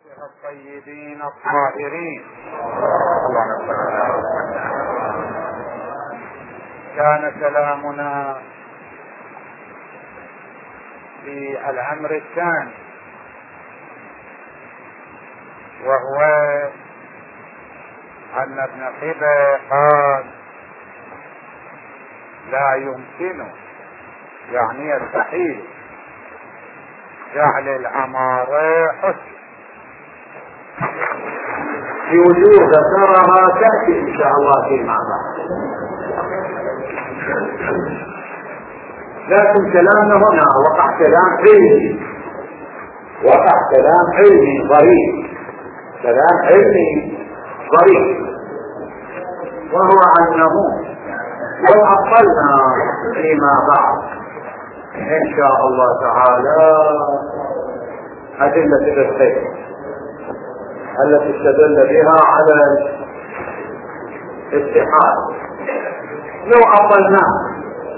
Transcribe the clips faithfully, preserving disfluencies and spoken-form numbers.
الطيبين الطاهرين. كان كلامنا في الأمر الثاني، وهو أن ابن قبة قال لا يمكن، يعني يستحيل جعل الأمارة حسن في وجوه ذكرها تأتي إن شاء الله فيما بعد. لكن كلامنا هنا وقع كلام علمي، وقع كلام علمي ظريف، كلام علمي ظريف، وهو أنه لو أقلنا فيما بعد إن شاء الله تعالى أدلة الخير التي استدل بها على الاتحاد، لو أقلنا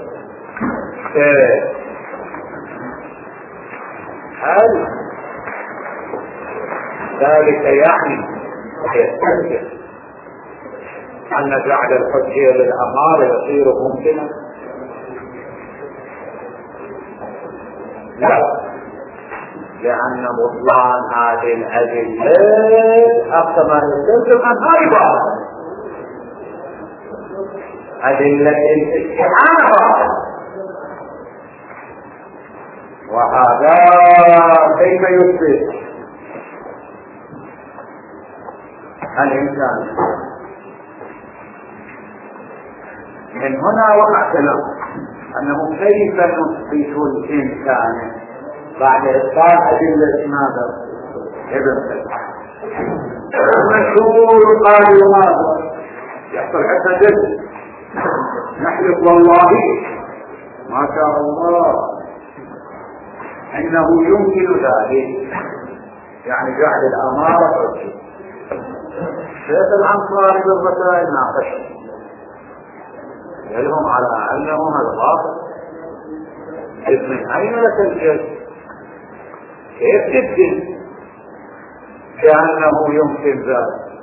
هل ذلك يعني يستلزم أن جعل الحجية للأمارة يصير ممكنا؟ لا، لأن بطلان هذه الأدلة أكثر ما يستلزم أن أيضا أدلة الاستعانة، وهذا كيف يثبت الإنسان؟ من هنا وقع كلام أنه كيف نثبت الإنسان بعد إثبات أدلة ماذا؟ ابن سلمان مشهور قال ماذا؟ يحصل حتى جد نحلف والله ما شاء الله إنه يمكن ذلك، يعني جعل الأمارة حجة. شيخ الأنصاري بالرسائل ناقش يلهم على أنه هذا باطل، إذ من أين لك الجد؟ كيف تبدل كأنه يمكن ذلك؟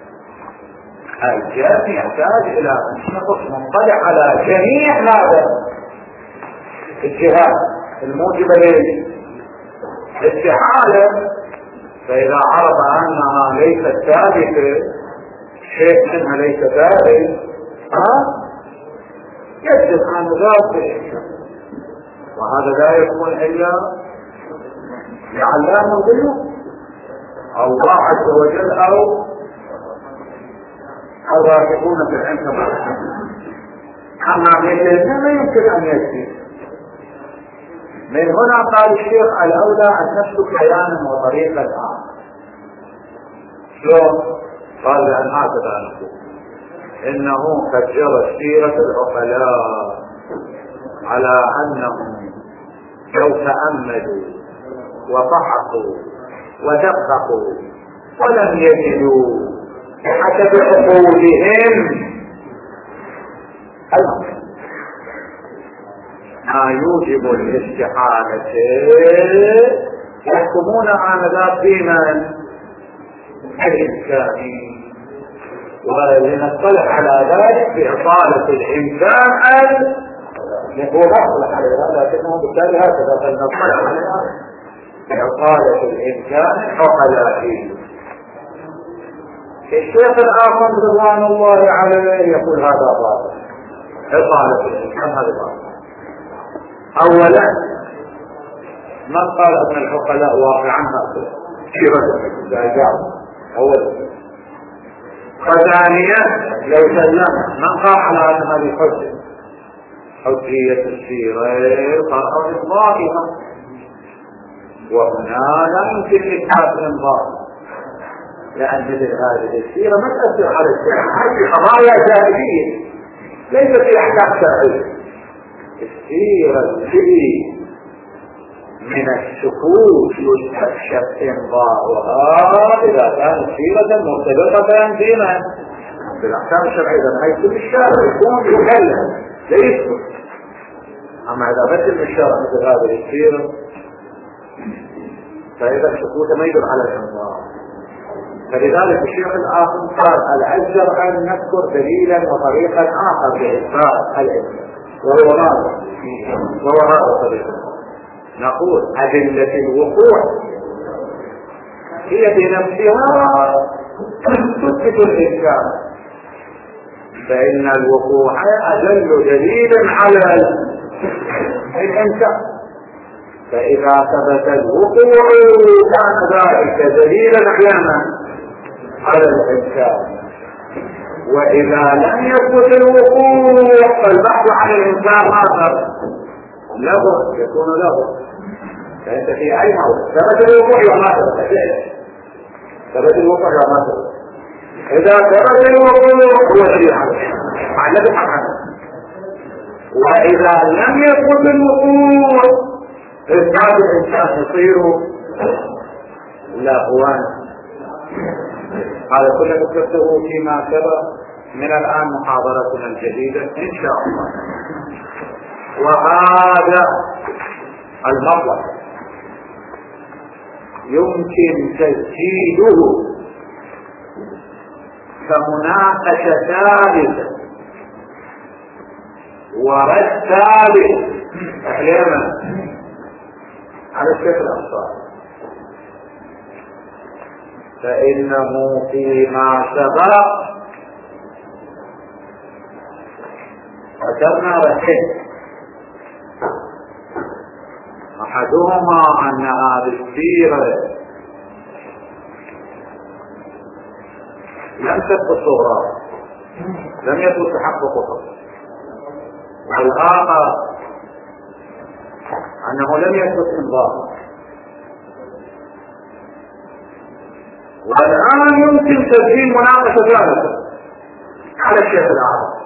الجد يحتاج إلى أن شخص منطلع على جميع هذا الجهات الموجبة للاستحالة، فإذا عرف أنها ليست ثابتة، شيء منها ليس ثابت، ها يجب أن ذاته، وهذا لا يكون إلا لعلام الغيوب أو الله عز وجل أو الراسخون في العلم. أما مثلنا ما يمكن أن يجري. من هنا قال الشيخ الأولى أن نسلك بيانا وطريقا آخر. شلون؟ قال لأن هكذا نقول إنه قد جرت سيرة العقلاء على أنهم لو تأملوا وفحصوا ودققوا ولم يجدوا بحسب عقولهم ما يوجب الاستحالة يحكمون آنذاك بمن؟ الإنسان، ولنطلع على ذلك بإطالة الإنسان هو نطلع عليها، لكنه بالتالي هكذا فلنطلع عليها بإطالة الإنسان عقلاته. الشيخ الآخر رضوان الله عليه يقول هذا باطل، إطالة الإنسان هذا باطل. أولا من قال أن العقلاء واقعا هكذا في رجل داجعه أولا، وثانيا لو سلم من قال على أن هذه حجة حجية السيرة قال إطلاقها، وهنا لا يمكن إثبات الإنظار، لأن مثل هذه السيرة ما تأثر على الشرع، هذه قضايا جاهلية ليست في أحكام شرعية. السيرة التي من السكوت يستكشف إنظارها إذا كانت سيرة مرتبطة بما بالأحكام الشرعية، حيث الشارع يكون يكلم ليسكت. أما إذا بدل الشرع مثل هذه السيرة فإذا السكوت ما يدل على الإنظار، فلذلك الشيخ الآخر قال الأجدر أن نذكر دليلا وطريقا آخر لإثبات الإنسان وهو ماذا؟ وهو هذا الطريق. نقول أدلة الوقوع هي بنفسها تثبت الإنسان، فإن الوقوع أدل دليل على الإنسان، فإذا ثبت الوقوع كان ذلك دليلا على الإنسان، وإذا لم يثبت الوقوع فالبحث عن الإنسان ماذا؟ له يكون له. فأنت في أي موضع ثبت الوقوع وما ثبت ثبت الوقوع وما ثبت. إذا ثبت الوقوع هو دليل على الإنسان، وإذا لم يثبت الوقوع إثبات الإنسان يصير لهوا. هذا كله ذكرته فيما سبق. من الآن محاضرتنا الجديدة إن شاء الله. وهذا المطلب يمكن تسجيله كمناقشة ثالثة ورد ثالث أحيانا على الشيخ الأنصاري، فإنه فيما سبق ذكرنا رحم أحدهما أن هذه السيرة لم تثبت صغرى، لم يثبت تحققها، والآخر أنه لم يثبت انضباط. والآن يمكن تسجيل مناقشة ثالثة على الشيخ الآخر،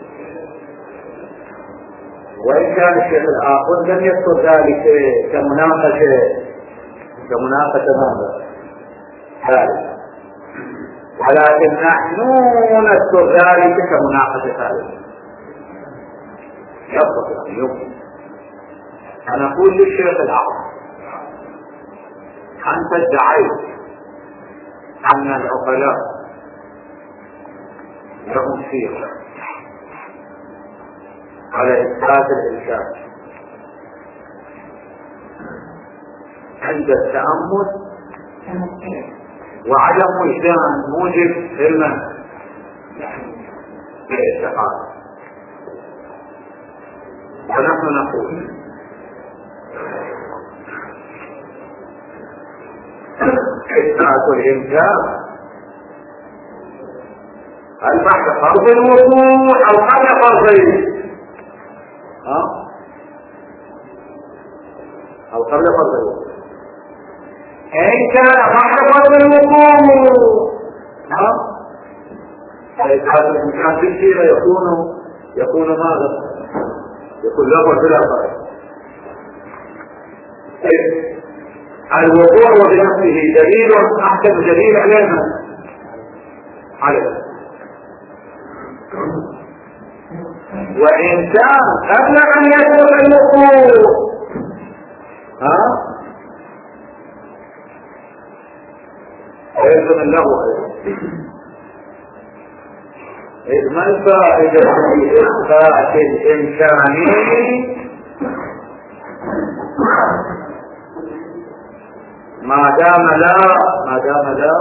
وإن كان الشيخ الآخر لم يذكر ذلك كمناقشة كمناقشة ماذا؟ ثالثة، ولكن نحن نذكر ذلك كمناقشة ثالثة. يضبط أن يمكن أن أقول للشيخ الآخر أنت ادعيت أن العقلاء لهم سيرة على إثبات الإنسان عند التأمل وعدم وجدان موجب علما بالاعتقاد، ونحن نقول إثبات الإنسان هل بعد فرض الوقوع أو قبل فرضه؟ ها؟ أو قبل فرض الوقوع؟ إن كان بعد فرض الوقوع ها؟ إثبات الإنسان بالسيرة يكون يكون ماذا؟ يكون له بلا فرق. الوقوع بنفسه دليل أحسن دليل علينا عليه، وإن كان قبل أن يكون الوقوع ها يلزم له إذ ما الفائدة في إثبات الإمكاني ما دام لا ما دام لا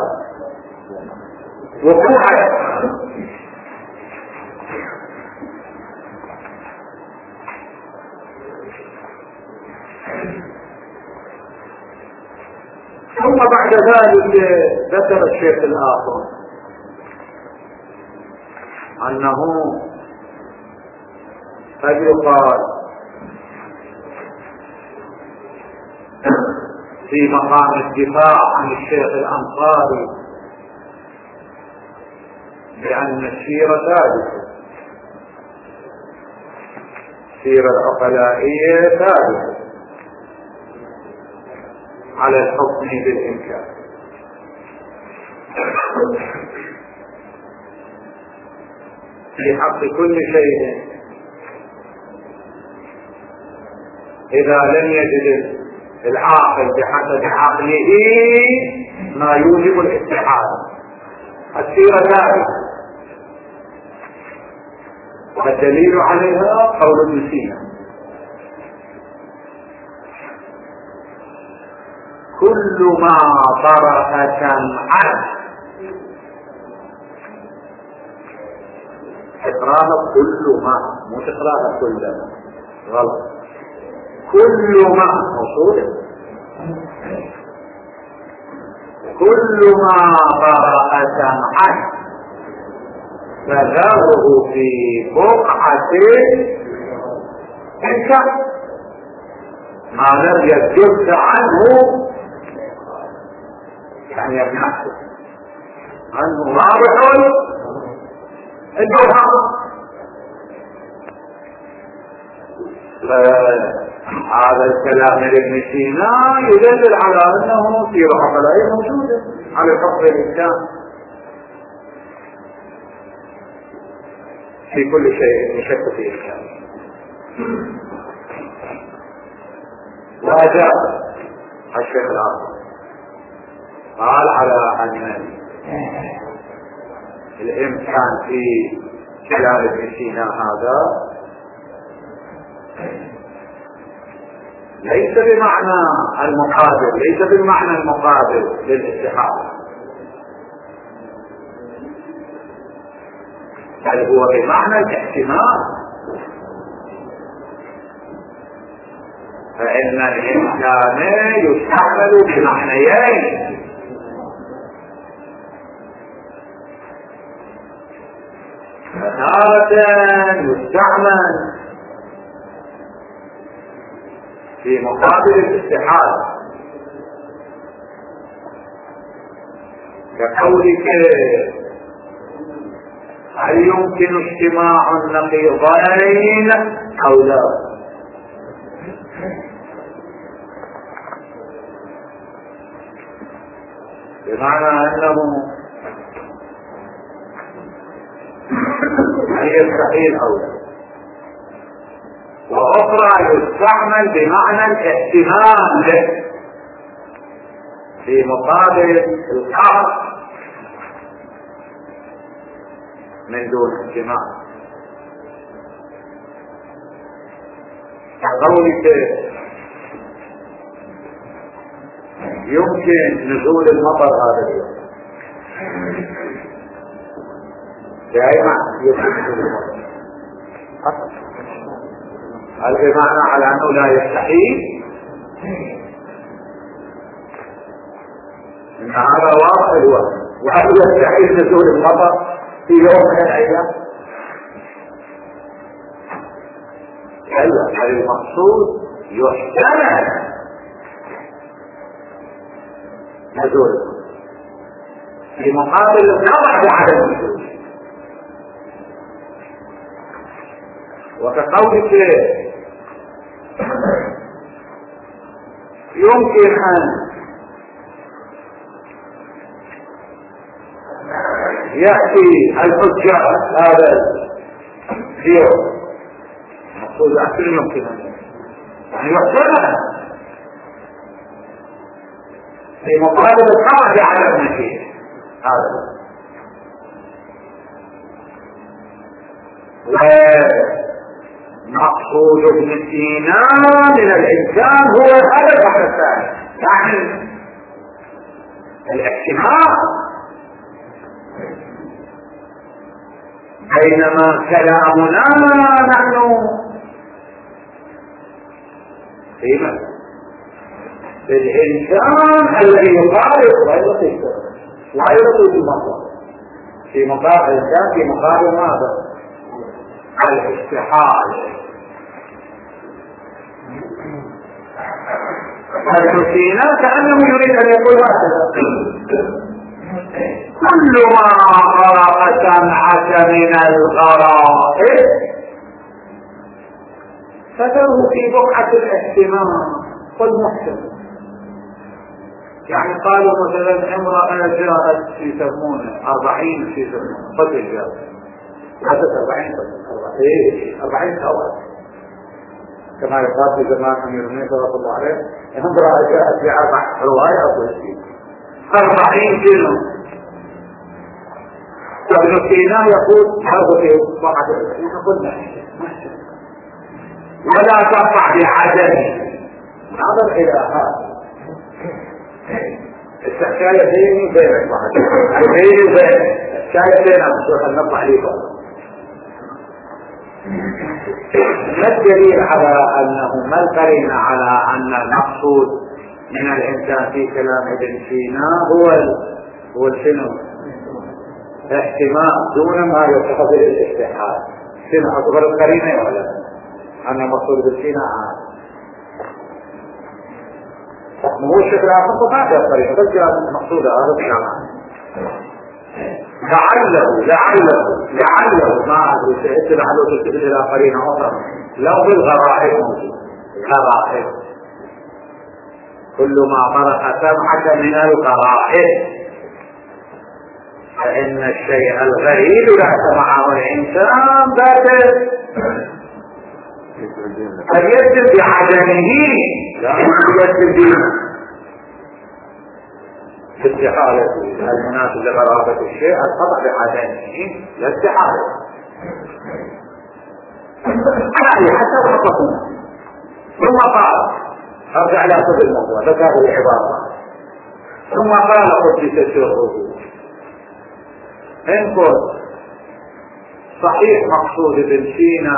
وقوعا. ثم بعد ذلك ذكر الشيخ الآخر أنه قد يقال في مقام الدفاع عن الشيخ الأنصاري بأن السيرة ثابتة، السيرة العقلائية ثابتة على الحكم بالإمكان. في حق كل شيء إذا لم يجد العاقل بحسب عقله ما يوجب الاتحاد. السيرة ثابتة، والدليل عليها قول ابن سينا: كل ما طرأ سمعا. تقراها كل ما، مو تقراها كل ما، غلط. كل ما موصولة، كل ما طرأ سمعا فذره في بقعة انت ما لم يجبت عنه، يعني يبنحه عنه واضح الجوهر. هذا الكلام لابن سينا يدل على انه في عقلائه موجوده على حكم الانسان في كل شيء يشك فيه الانسان. وأجاب الشيخ الآخر قال على أن الإمكان في كلام ابن سينا هذا ليس بمعنى المقابل، ليس بالمعنى المقابل للاتحاد، بل هو بمعنى الاحتمال. فإن الإمكان يستعمل بمعنيين: فتارة يستعمل في مقابل الاتحاد، كقولك: هل يمكن اجتماع النقيضين أو لا؟ بمعنى أنه يستحيل أو لا. وأخرى يستعمل بمعنى الاحتمال في مقابل القهر من دون احتمال، كقولك: يمكن نزول المطر هذا اليوم. دائما يمكن نزول المطر، هل بمعنى على أنه لا يستحيل؟ إن هذا واضح الوقت. وهل يستحيل نزول المطر في يوم من الأيام؟ كلا، هل المقصود يحتمل نزول في مقابل القطع بعدم النزول. وكقولك: يمكن أن يأتي الحجاج هذا اليوم، مقصود أكثر يمكن أن يعني يحتمل في مقابل القطع بعدم النزول. هذا مقصود ابن سينا من الإنسان هو هذا البحث الثاني، يعني الاحتمال، بينما كلامنا نحن فيما الإنسان الذي يقارب غير لطيف وغير لطيف المطلق في مقابل الإنسان في مقابل ماذا؟ الاستحال. ابن سينا كأنه يريد أن يقول هكذا: كل ما غرق سمعك من الغرائب فذره في بقعة الاحتمال والمحتمل. يعني قالوا مثلا امرأة جاءت في يسمونه أربعين في يسمونه قتل جاءت حدث أربعين قتل أربعين ثواب كما يقال في زمان أمير المؤمنين صلى الله عليه وسلم. امرأة جاءت بأربع روايات وشيء أربعين كيلو. ابن سينا يقول هذا في بعض قلنا ولا ترفع بعدم. نظر إلى هذا الشاية بيني وبينك واحد بيني وبينك الشاية بينك مش راح نطلع ليه بقى. ما الدليل على أنه ما القرينة على أن المقصود من الإنسان في كلام ابن سينا هو هو الشنو؟ احتمال دون ما يتخذ الاستحال. شنو أصغر القرينة ولا أن المقصود ابن سينا عاد مو الشكل آخر ما في القرينة بس جاء المقصود هذا الكلام. لعله لعله لعله ما أدري سيأتي لعله تستدل إلى قرينة أخرى لو بالغرائب موجود. غرائب كل ما طرح سمعك من الغرائب فإن الشيء الغريب لا سمعه الإنسان باطل قد يكذب بعدمه لا يكذب دينه استحالة المناسب لغرابة الشيء الخطأ بعدمه لا استحالة. على حتى خطأنا ثم قال ارجع الى صدر الموضوع ذكر العبارة ثم قال قدس سره ان كنت صحيح مقصود ابن سينا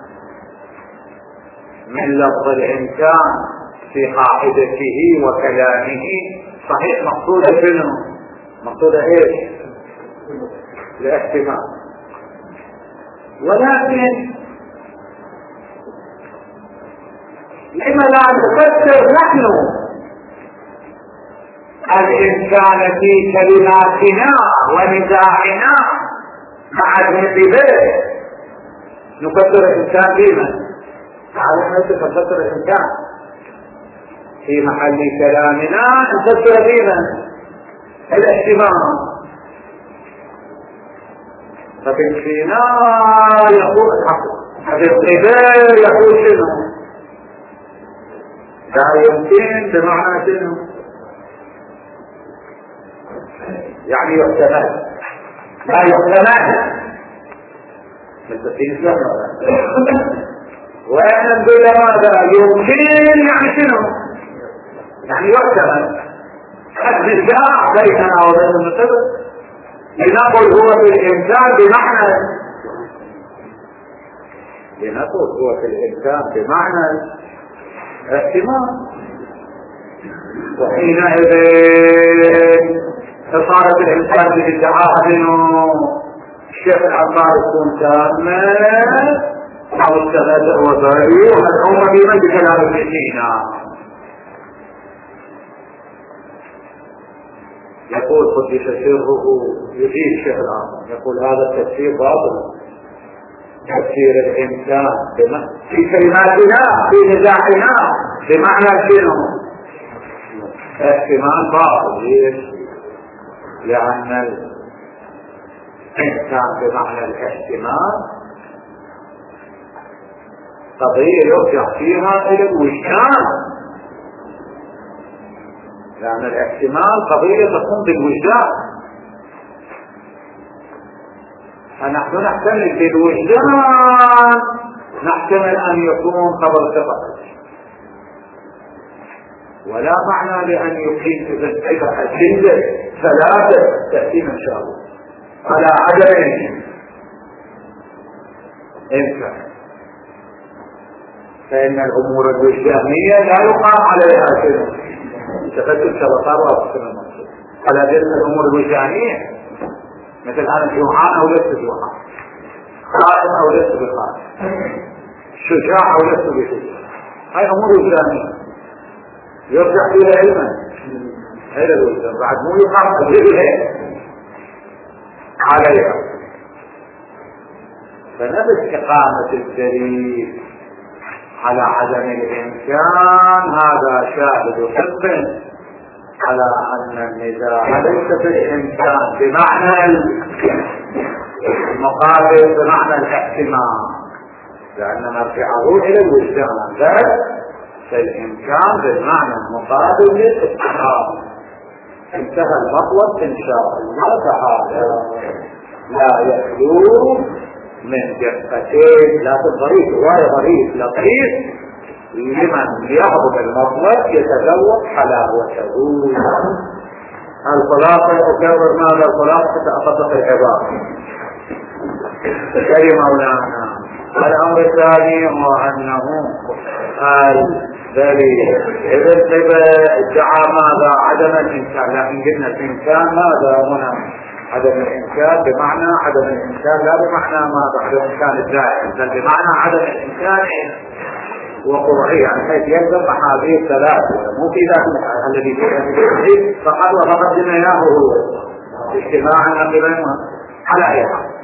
من لفظ الإنسان في قاعدته وكلامه صحيح مقصود منه مقصود ايش؟ الاحتمال. ولكن لما لا نفسر نحن الإنسان في كلماتنا ونزاعنا مع ابن البيت نفسر الإنسان بما على ما نفسر الإنسان في محل كلامنا نفسر بما الاحتمال. فابن سينا يقول الحق ابن البيت يقول شنو؟ لا يمكن بمعنى شنو؟ يعني يحتمل لا يحتمل مثل في نسبة واحنا نقول ماذا يمكن يعني شنو؟ يعني يحتمل حد الجاع بيننا وبين المتبع لنقول هو في الإنسان بمعنى لنقول هو في الإنسان بمعنى احتمال. وحينئذ صارت الإنسان بالادعاء انه الشيخ العبار يكون تامة او الثلاثة وضعي ومدعومة بمن بكلام ابن سينا. يقول قدس سره يجيب الشيخ العبار يقول هذا التفسير باطل. تفسير الإنسان في كلماتنا في نزاعنا بمعنى شنو؟ احتمال باطل. ليش؟ لأن الإنسان بمعنى الاحتمال قضية يرجع فيها إلى الوجدان. لأن الاحتمال قضية تقوم بالوجدان فنحن نحتمل بالوجدان نحتمل أن يكون خبر ثقة ولا معنى لأن يقيم إذا أدلة ثلاثة تأتينا إن شاء الله على عدم إنسان. فإن الأمور الوجدانية لا يقام عليها شيء تفتل شبطار وأفسر المنصور على ذلك الأمور الوجدانية مثل أنا جوعان أو لست جوعان خائف أو لست بخائف شجاع أو لست بشجاع هاي أمور وجدانية يرجع فيها علما هذا الوجدان بعد مو يقام تدريبها عليها. فنفس إقامة الدليل على عدم الإمكان هذا شاهد حق على أن النزاع ليس في الإمكان بمعنى المقابل بمعنى الاحتمال لأن مرجعه إلى الوجدان بل في الإمكان بالمعنى المقابل للاستحقاق انتهى المطلب إن شاء الله تعالى. لا يخلو من جفتين، لكن ظريف رواية ظريف لطيف لمن يعظم المطلب يتذوق حلاوته. الخلاصة أكرر ماذا الخلاصة حتى أطبق العبارة. كي مولانا الأمر الثاني هو أنه الذي ادعى ماذا عدم الإمكان، لكن قلنا الإمكان ماذا هنا عدم الإمكان بمعنى عدم الإمكان، لا بمعنى ماذا عدم الإمكان الدائم، بل بمعنى عدم الإمكان وقرعية، عن حيث يلزم هذه الثلاثة، مو في ذلك الذي فيه فقد وفقد جناياه هو اجتماعا قبلنا على أي حال.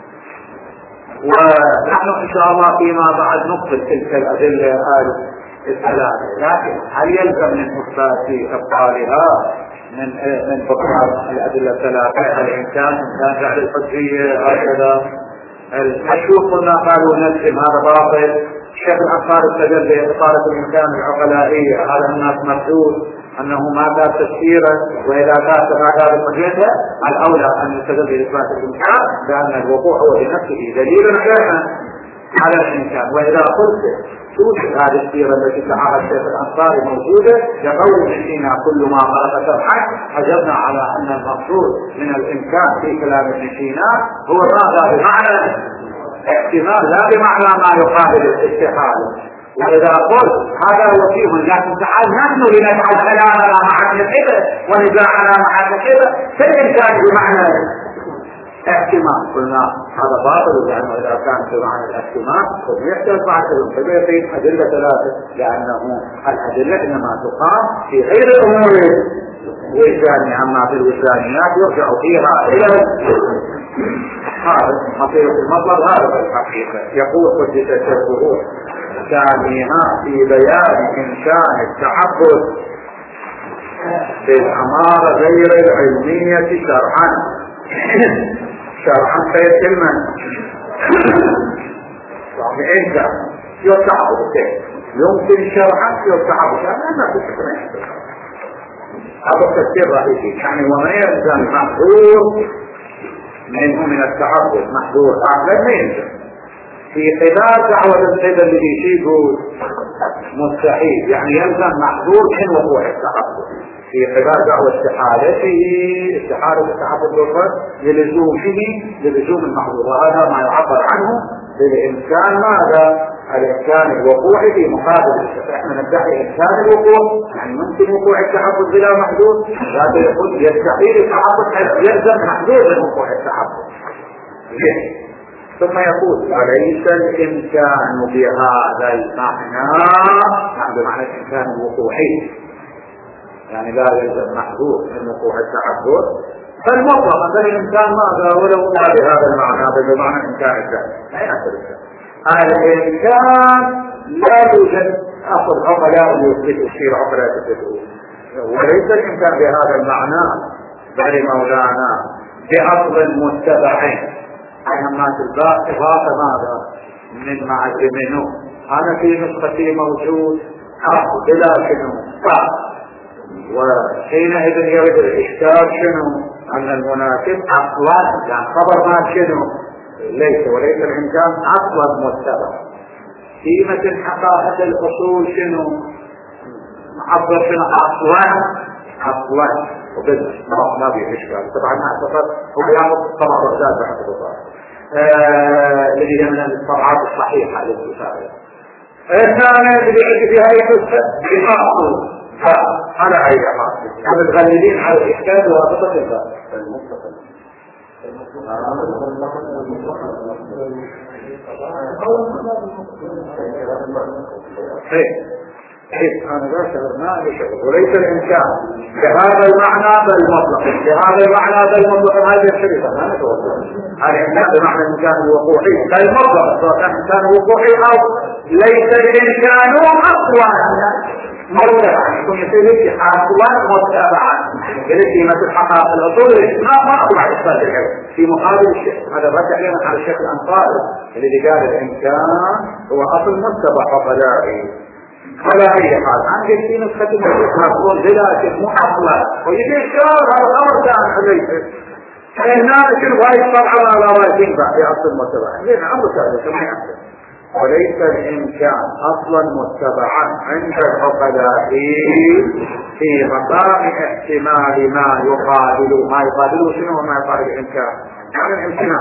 ونحن إن شاء الله فيما بعد نقبل تلك الأدلة الثلاثة، لكن هل يلزم من إثبات أبطالها من من بطلان الأدلة الثلاثة الإمكان إمكان جعل الحجية هكذا المشهور قلنا قالوا نلزم هذا باطل. الشيخ الأنصار استدل بإبطالة الإمكان العقلائية، هذا الناس مردود أنه ما كان تفسيرا، وإذا كان هذا الحجية الأولى أن يستدل بإثبات الإمكان لأن الوقوع هو بنفسه دليل على الإمكان. وإذا قلت توجد هذه السيرة التي دعاها الشيخ الأنصاري موجودة لقول فينا كل ما خلق سمعا، حجبنا على أن المقصود من الإمكان في كلام ابن سينا هو ماذا بمعنى احتمال لا بمعنى ما يقابل الاستحالة. وإذا قلت هذا وجيه، لكن تعال نحن لنجعل كلامنا مع ابن كذا ونزاعنا مع ابن كذا فالإمكان بمعنى احتمال، قلنا هذا باطل، لأنه إذا كان بمعنى الاحتمال فيحتاج بعد الانطباق أدلة ثلاثة، لأنه الأدلة إنما تقام في غير الأمور الوجدانية، أما في الوجدانيات يرجع فيها إلى هذا حقيقة المطلب. هذا الحقيقة يقول قدس سره ثانيها في بيان إمكان التعبد بالأمارة غير العلمية شرعا. شرعا خير كلمة إمكان يتعبد يمكن شرعا يتعبد لأنها تشكرا هذا التفسير رئيسي. يعني وما يلزم محظور منه من التعبد محظور عقلا ما يلزم في خلال دعوة السيد اللي يشيبه مستحيل، يعني يلزم محظور من وقوع التعبد في خلال دعوة استحالته استحالة التعبد بالرد للزومه للزوم المحظور، وهذا ما يعبر عنه بالإمكان ماذا الإمكان الوقوع في مقابل. احنا ندعي إمكان الوقوع يعني ممكن وقوع التعبد بلا محظور، هذا يقول يستحيل التعبد يلزم محظور من وقوع التعبد. ثم يقول أليس الإمكان بهذا المعنى يعني بمعنى الإمكان الوقوعي، يعني لا يلزم محظور من وقوع التعبد، فالمطلق أن الإمكان ماذا ولو لا بهذا المعنى بل بمعنى إمكان الذات لا يأثر الإمكان لا يوجد أصل عقلاء يثبت الشيء عقلاء تثبته، وليس الإمكان بهذا المعنى بل مولانا بأصل متبعين أهمات الباء إضافة ماذا من معجمينه. أنا في نسختي موجود حق بلا شنو باء، وحينئذ يرد الإشكال شنو أن المناسب أصلا يعني خبر ما شنو ليس وليس الإمكان أصلا متبع في مثل حقائق الأصول شنو معبر شنو أصلا أصلا وبدأ ما فيه إشكال. طبعا أعتقد هو يعرف طبعا رسالة بحث الرسالة الذي هي من الطبعات الصحيحة للكفاية. الثانية اللي يعد فيها يحس بأصل على أي حال هذا الغالبين على الإشكال وابطة الباب المستقل حيث أنا لا شغلنا لشغل وليس الإمكان بهذا المعنى بل مطلق بهذا المعنى بل مطلق هذه الشريطة ما نتوقع الإمكان بمعنى الإمكان الوقوعي بل مطلق سواء كان إمكان وقوعي أو ليس الإمكان أصلا مرتبعا يكون يصير اتحاد أصلا مرتبعا التي مثل حقائق الأصول ما أطلع إثبات العلم في مقابل الشيء. هذا الرجع لنا على الشيخ الأنصاري الذي قال الإمكان هو أصل متبع عقلائي على اي حال عندك في نسخة مفهوم ذلك مو اصلا ويجي الشرار هذا الامر كان عليه هناك الغاية طبعا على رايتين بعد اصل المتبع لين عمرو كذا كما يحدث وليس الامكان اصلا متبعا عند العقلاء في مقام احتمال ما يقابل ما يقابله شنو وما يقابل الامكان يعني الامتناع.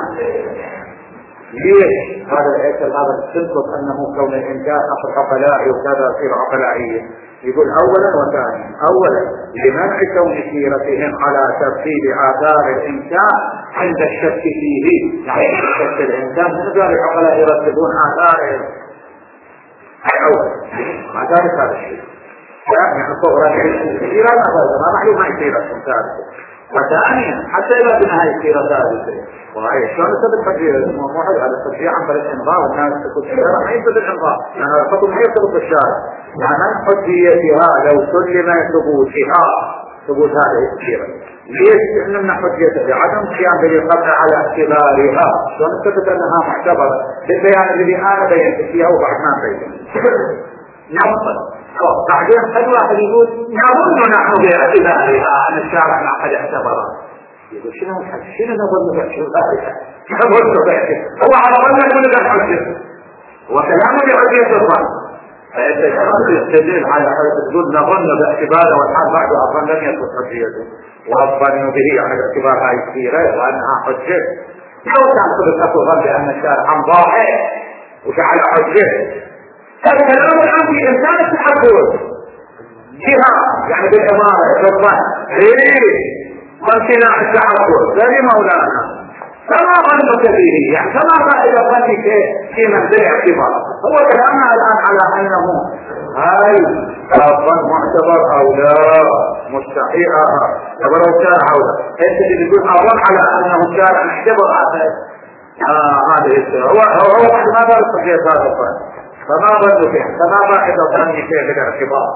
ليش هذا الهيكل هذا تثبت انه كون الانكار اصل عقلائي وكذا يصير عقلائيه؟ يقول اولا وثانيا اولا لمنع كون سيرتهم على ترتيب اثار الانكار عند الشك فيه، يعني شك الانسان من غير العقلاء يرتبون اثارهم اول ما ذلك هذا الشيء يعني صورة كثيرة ما معلوم ما يصير الانسان. وثانيا حتى اذا كنا هاي السيرة ثابتة وهي شلون يثبت حجية مو حاجة على التشريع عن بل الانظار والناس تقول الشارع ما يثبت الانظار يعني الخطب ما يثبت الشارع يعني حجيتها لو سلم ثبوتها ثبوت هذه السيرة. ليش نمنع حجيتها؟ لعدم قيام بالقطع على اعتبارها. شلون نثبت انها معتبرة بالبيان الذي انا بينت فيها وبعد ما بينت نفصل بعدين خلي واحد يقول نظن نحن باعتبارها ان الشارع ما قد اعتبرها. يقول شنو شنو نظن باعتبارها؟ نظن باعتبارها هو على ظن كل ذا الحجة وكلامه بحجية الظن فانت تستدل على تقول نظن باعتباره والحال بعد اظن لم يكن حجيته والظن به على اعتبار هاي السيرة وانها حجة. لو كان صدق اكو ظن بان الشارع عن ظاهر وجعل حجة الكلام الآن في إنسان التحكم جهة يعني بالإمارة بالظن إيه وامتناع التحكم ذلك مولانا فما ظنك به يعني فما رأي ظنك في منزل اعتبار. هو كلامنا الآن على أنه هاي الظن معتبر أو لا مستحيل ولو كان أو لا أنت اللي بتقول أظن على أنه كان اعتبر هذه السنة هو هو واحد ما دار الصحيح هذا الظن فما ظنوا فيه فما بعد ظني فيه بالاعتبار.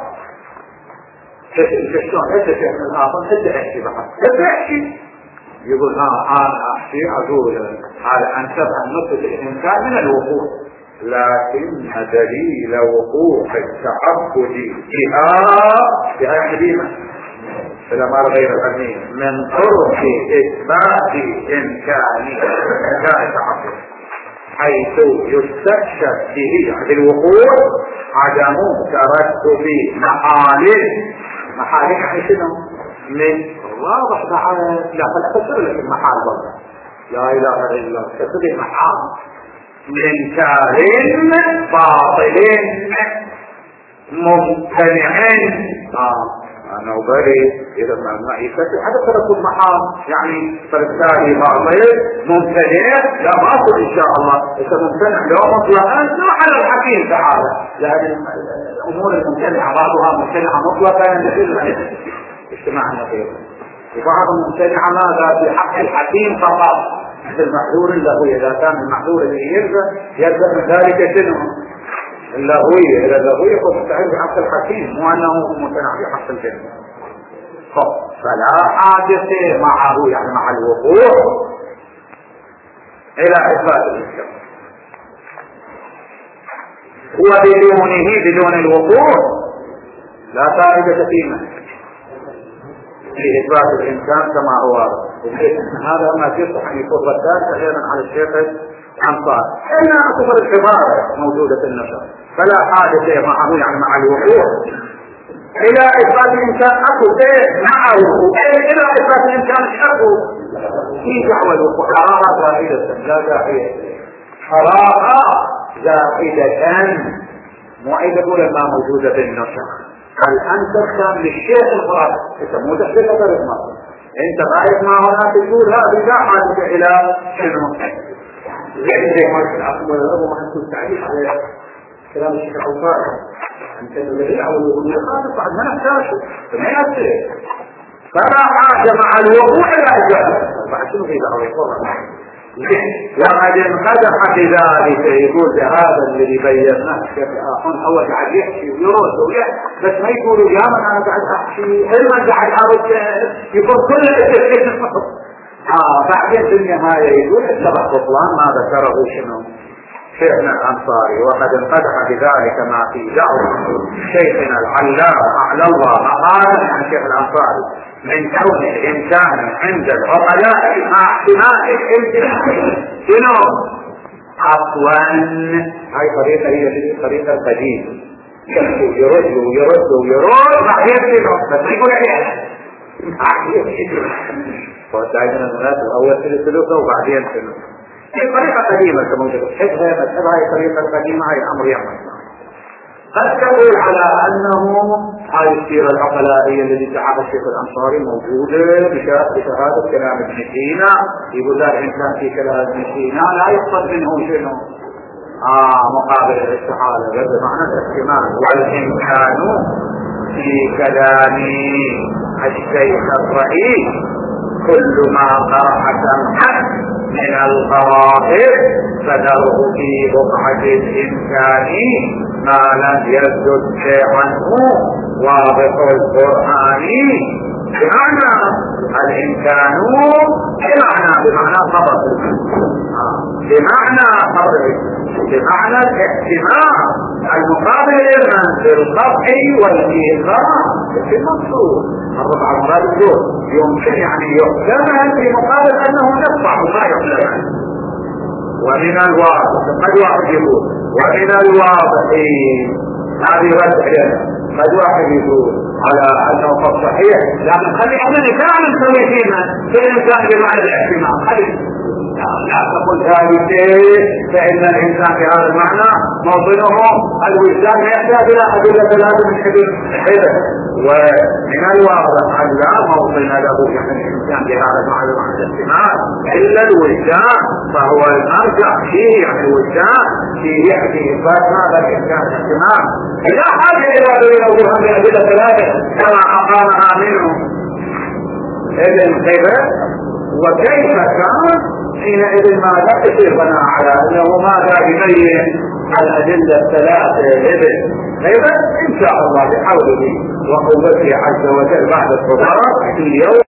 شلون انت شيخ من الاخر انت احكي بحث انت احكي يقول ها انا احكي اقول على ان تبع نقطة الانسان من الوقوع لكن دليل وقوع التعبد بها بها حديثة في الامارة غير العلمية من طرق اثبات امكانية امكان التعبد حيث يستكشف به بالوقوع عدم ترتب محال محال يعني شنو؟ من واضح بعد لا فلا تفسر لك المحال والله لا اله الا الله تفسر المحال من كار باطل ممتنع أنا وبالي إذا ما يفتح هذا ترك المحال يعني فالتالي باطل ممتنع لا باطل إن شاء الله إذا ممتنع لو مطلقا لا على الحكيم تعالى لأن الأمور الممتنعة بعضها ممتنعة مطلقا اجتماعنا فيه وبعض الممتنعة ماذا في حق الحكيم فقط مثل المحذور اللهوي إذا كان المحذور اللي يلزم يلزم من ذلك شنو؟ اللهوية إذا اللهوية قد تستعين بحق الحكيم مو أنه ممتنع بحق الجنة. فلا حاجة معه يعني مع الوقوع إلى إثبات الإسلام وبدونه بدون الوقوع لا فائدة فيما في إثبات الإنسان كما هو هذا ما يصح أن يكون رداد تغييرا على الشيخ أنصار إلا أصبر العبارة موجودة في النشر فلا حاجة معه يعني مع الوقوع إلى إثبات الإنسان أكو إيه معه إيه إلى إثبات الإنسان أكو في دعوة الوقوع حرارة زائدة لا داعية حرارة زائدة مو أي تقول ما موجودة في النشر الأنسب كان للشيخ القرآن يسموه تحديد هذا المرض أنت رأيت ما هنا تقول هذه لا حاجة إلى شنو زي زي ما الأخبار الأرض ما نكون تعليق على كلام الشيخ القرآن أنت الذي أول يقول هذا بعد ما نحتاجه فما يصير فلا حاجة مع الوقوع لا إجابة بعد شنو في دعوة القرآن وقد انقدح بذلك يقول بهذا اللي بيناه الشيخ آخر أول قاعد يحكي ويرد ويحكي بس ما يقولوا يا من أنا قاعد أحكي إلما قاعد أرد يكون كل الشيء آه بعدين في النهاية يقول اتبع بطلان ما ذكره شنو شيخنا الأنصاري، وقد انقدح بذلك ما في دعوة شيخنا العلامة أعلى الله مقالا عن شيخ الأنصاري من كون الإنسان عند العقلاء مع احتمال الامتناع شنو؟ عفوا. هاي طريقة هي الطريقة القديمة، يرد ويرد ويرد راح يبتنوا بس يقول عليها فدائما الناس الأول في السلوك وبعدين شنو؟ هي طريقة قديمة كموجودة حفظها مذهبها هي طريقة قديمة، هي أمر يعمل. قد تقول على أنه هاي السيرة العقلائية التي سعاها الشيخ الأنصاري موجودة بشهادة كلام ابن سينا، يقول ذلك الإنسان في كلام ابن سينا لا يقصد منه شنو؟ آه مقابل الاستحالة بل بمعنى الاحتمال والإمكان في كلام الشيخ الرئيس كل ما طرح سمحا من القرائب فدره في بقعة الإمكان ما لم يزد عنه واضح القرآن. بمعنى الإمكان بمعنى بمعنى خبر بمعنى خبر بمعنى الاحتمال المقابل لمن بالقطع والإيقاع في المقصود الربع المراد الدور يمكن يعني يحتمل في مقابل أنه يقطع ما يحتمل. ومن الواضح قد واحد يقول ومن الواضح هذه رد قد واحد يقول على أنه قد صحيح، لكن خلي احنا نفعل نسوي فينا في الإنسان بمعنى الاحتمال. خلي لا تقول ذلك فإن الإنسان في هذا المعنى موطنه الوجدان يحتاج إلى أدلة ثلاثة من حدود حدث، ومن الواضح أن لا موطن له يعني الإنسان في هذا المعنى معنى الاحتمال إلا الوجدان، فهو المرجع فيه يعني الوجدان فيه يحكي إثبات هذا الإنسان الاحتمال لا حاجة إلى أدلة بأدلة ثلاثة كما أقامها منه ابن خيبر. وكيف كان حينئذ ماذا يصير بناء على انه ماذا يبين الادله الثلاثه لابن خيبر ان شاء الله بحوله وقوته عز وجل بعد الصلاه في اليوم